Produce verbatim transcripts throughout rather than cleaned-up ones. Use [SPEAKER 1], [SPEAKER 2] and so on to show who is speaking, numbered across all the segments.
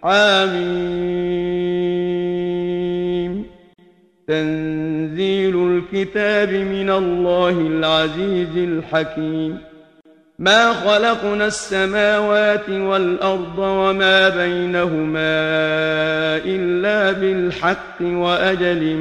[SPEAKER 1] حميم. تنزيل الكتاب من الله العزيز الحكيم. ما خلقنا السماوات والأرض وما بينهما إلا بالحق وأجل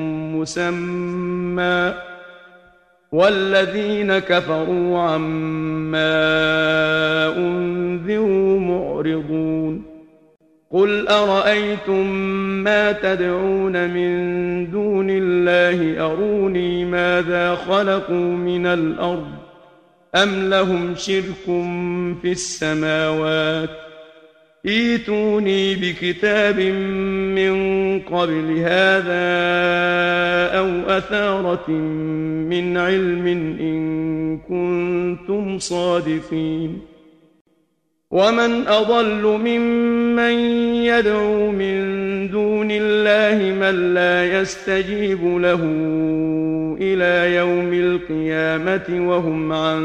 [SPEAKER 1] مسمى، والذين كفروا عما أنذروا معرضون. قل أرأيتم ما تدعون من دون الله أروني ماذا خلقوا من الأرض أم لهم شرك في السماوات، ائتوني بكتاب من قبل هذا أو أثارة من علم إن كنتم صادقين. ومن أضل ممن يدعو من دون الله من لا يستجيب له إلى يوم القيامة وهم عن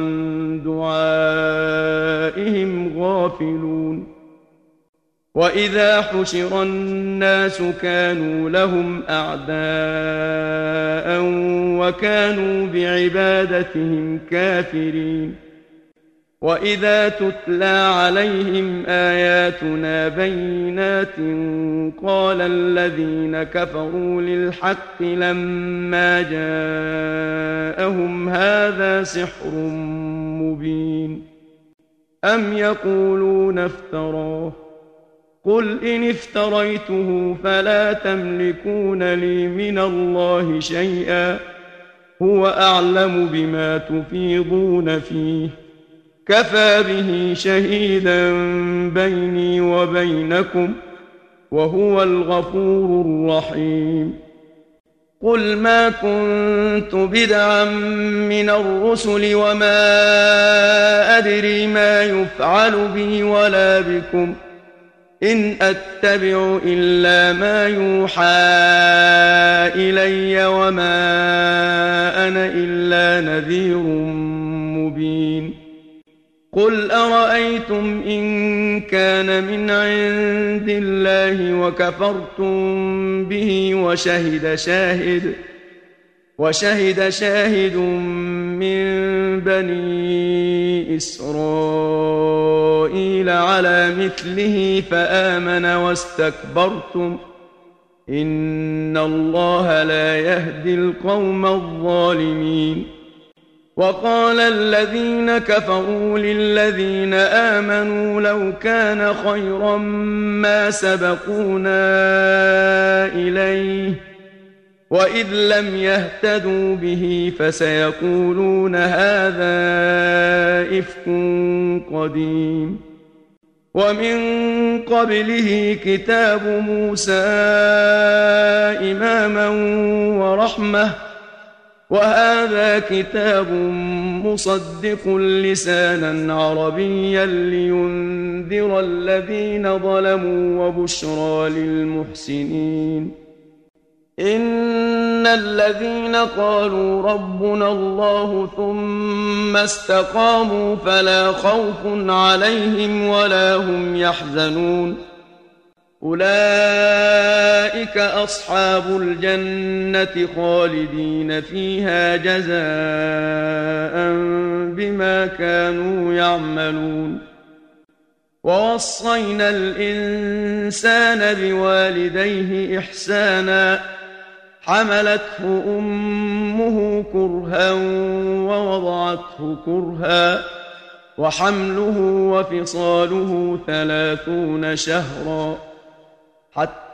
[SPEAKER 1] دعائهم غافلون. وإذا حشر الناس كانوا لهم أعداء وكانوا بعبادتهم كافرين. وإذا تتلى عليهم آياتنا بينات قال الذين كفروا للحق لما جاءهم هذا سحر مبين. أم يقولون افتراه، قل إن افتريته فلا تملكون لي من الله شيئا، هو أعلم بما تفيضون فيه، كفى به شهيدا بيني وبينكم وهو الغفور الرحيم. قل ما كنت بدعا من الرسل وما أدري ما يفعل بي ولا بكم، إن أتبع إلا ما يوحى إلي وما أنا إلا نذير مبين. قل أرأيتم إن كان من عند الله وكفرتم به وشهد شاهد وشهد شاهد من بني إسرائيل على مثله فآمن واستكبرتم، إن الله لا يهدي القوم الظالمين. وقال الذين كفروا للذين آمنوا لو كان خيرا ما سبقونا إليه، وإذ لم يهتدوا به فسيقولون هذا إفك قديم. ومن قبله كتاب موسى إماما ورحمة، وهذا كتاب مصدق لسانا عربيا لينذر الذين ظلموا وبشرى للمحسنين. إن الذين قالوا ربنا الله ثم استقاموا فلا خوف عليهم ولا هم يحزنون، أولئك أصحاب الجنة خالدين فيها جزاء بما كانوا يعملون. ووصينا الإنسان بوالديه إحسانا، حملته أمه كرها ووضعته كرها، وحمله وفصاله ثلاثون شهرا، حتى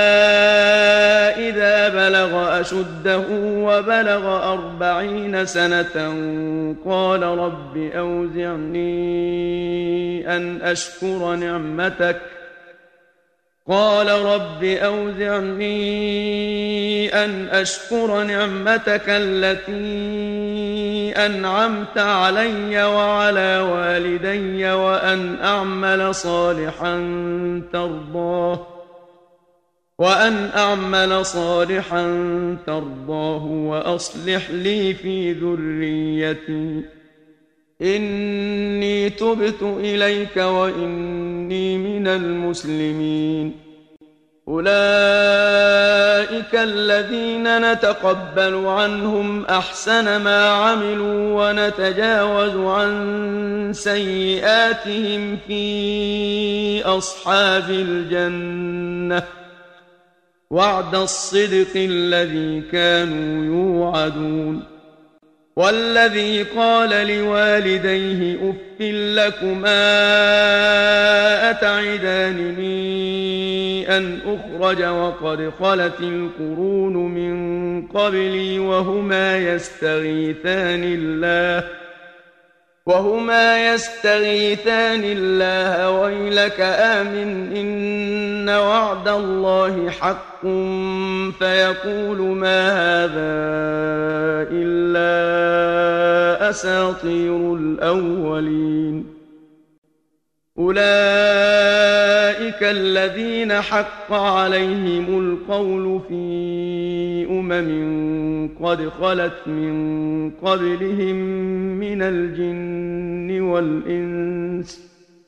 [SPEAKER 1] إذا بلغ أشده وبلغ أربعين سنة قال رب أوزعني أن أشكر نعمتك قال رب أوزعني أن أشكر نعمتك التي أنعمت علي وعلى والدي وأن أعمل صالحا ترضاه وأن أعمل صالحا ترضاه وأصلح لي في ذريتي إني تبت إليك وإني من المسلمين. أولئك الذين نتقبل عنهم أحسن ما عملوا ونتجاوز عن سيئاتهم في أصحاب الجنة وعد الصدق الذي كانوا يوعدون. والذي قال لوالديه أف لكما أتعدانني أن أخرج وقد خلت القرون من قبلي وهما يستغيثان الله وهما يستغيثان الله ويلك آمن إن وعد الله حق فيقول ما هذا إلا أساطير الأولين. أولئك الذين حق عليهم القول في أمم قد خلت من قبلهم من الجن والإنس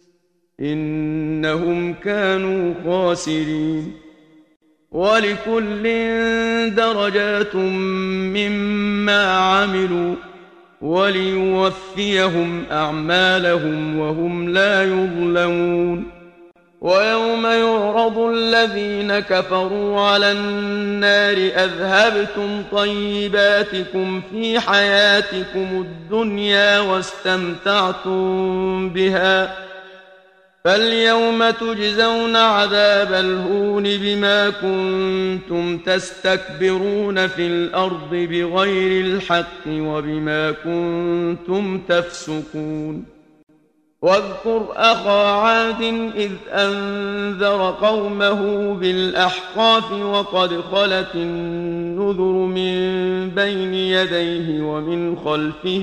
[SPEAKER 1] إنهم كانوا خاسرين. ولكل درجات مما عملوا وليوفيهم أعمالهم وهم لا يظلمون. ويوم يعرض الذين كفروا على النار أذهبتم طيباتكم في حياتكم الدنيا واستمتعتم بها فاليوم تجزون عذاب الهون بما كنتم تستكبرون في الأرض بغير الحق وبما كنتم تفسقون. واذكر أخا عاد إذ أنذر قومه بالأحقاف وقد خلت النذر من بين يديه ومن خلفه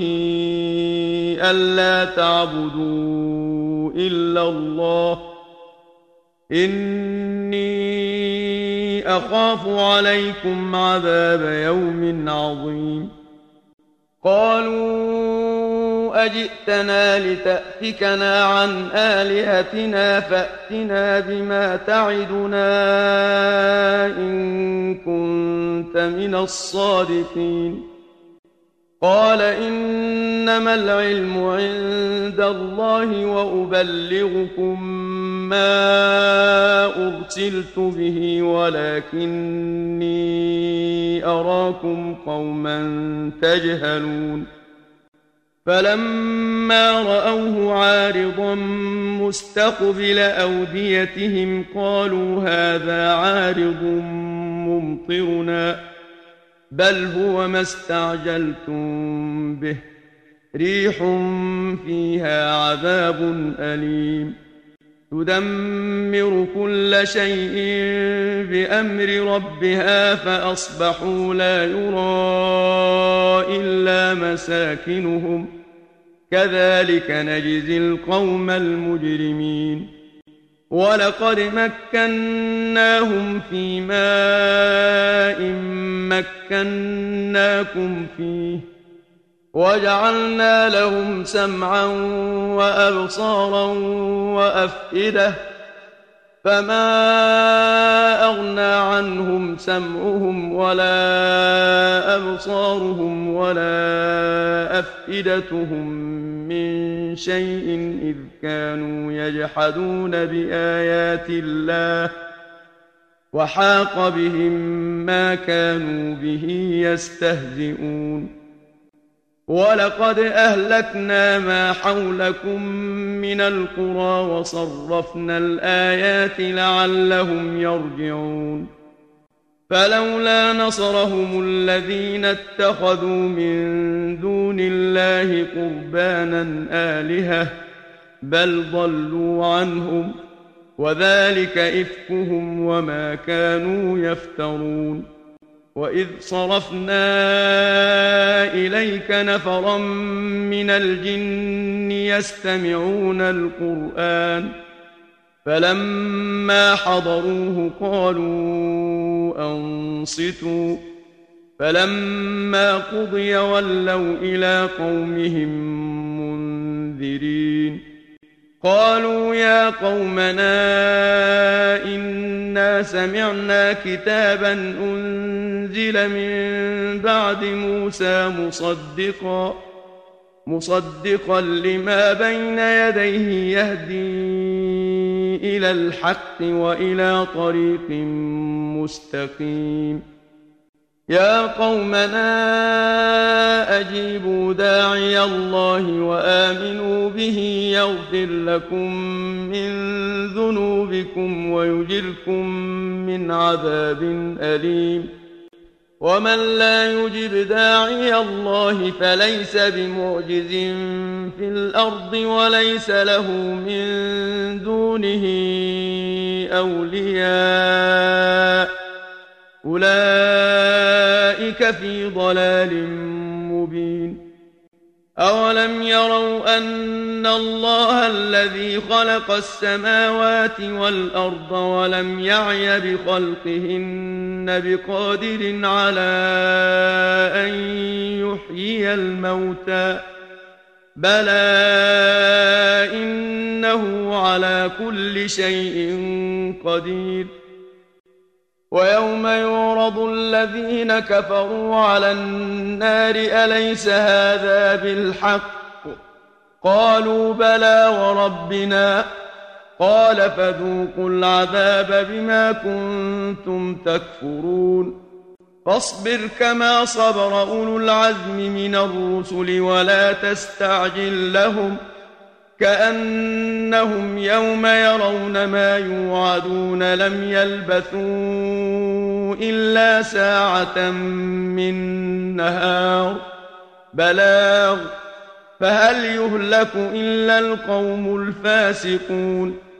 [SPEAKER 1] ألا تعبدوا إلا الله إني أخاف عليكم عذاب يوم عظيم. قالوا أجئتنا لتأفكنا عن آلهتنا فأتنا بما تعدنا إن كنت من الصادقين. قال إنما العلم عند الله وأبلغكم ما أرسلت به ولكني أراكم قوما تجهلون. فلما رأوه عارضا مستقبل أوديتهم قالوا هذا عارض ممطرنا بل هو ما استعجلتم به ريح فيها عذاب أليم تدمر كل شيء بأمر ربها فأصبحوا لا يرى إلا مساكنهم كذلك نجزي القوم المجرمين. ولقد مكناهم في ماء مكناكم فيه وجعلنا لهم سمعا وأبصارا وأفئدة فما أغنى عنهم سمعهم ولا أبصارهم ولا أفئدتهم من شيء إذ كانوا يجحدون بآيات الله وحاق بهم ما كانوا به يستهزئون. ولقد أهلكنا ما حولكم من القرى وصرفنا الآيات لعلهم يرجعون. فلولا نصرهم الذين اتخذوا من دون الله قربانا آلهة بل ضلوا عنهم وذلك إفكهم وما كانوا يفترون. وإذ صرفنا إليك نفرا من الجن يستمعون القرآن فلما حضروه قالوا أنصتوا فلما قضي ولوا إلى قومهم منذرين قالوا يا قومنا إنا سمعنا كتابا أنزل من بعد موسى مصدقا مصدقا لما بين يديه يهدي إلى الحق وإلى طريق مستقيم يا قومنا أجيبوا داعي الله وآمنوا به يغفر لكم من ذنوبكم ويجركم من عذاب أليم ومن لا يجب داعي الله فليس بمعجز في الأرض وليس له من دونه أولياء أولئك في ضلال مبين أولم يروا أن الله الذي خلق السماوات والأرض ولم يعي بخلقهن بقادر على أن يحيي الموتى بلى إنه على كل شيء قدير ويوم يعرض الذين كفروا على النار أليس هذا بالحق قالوا بلى وربنا قال فذوقوا العذاب بما كنتم تكفرون فاصبر كما صبر أولو العزم من الرسل ولا تستعجل لهم كأنهم يوم يرون ما يوعدون لم يلبثوا إلا ساعة من نهار بلاغ فهل يهلك إلا القوم الفاسقون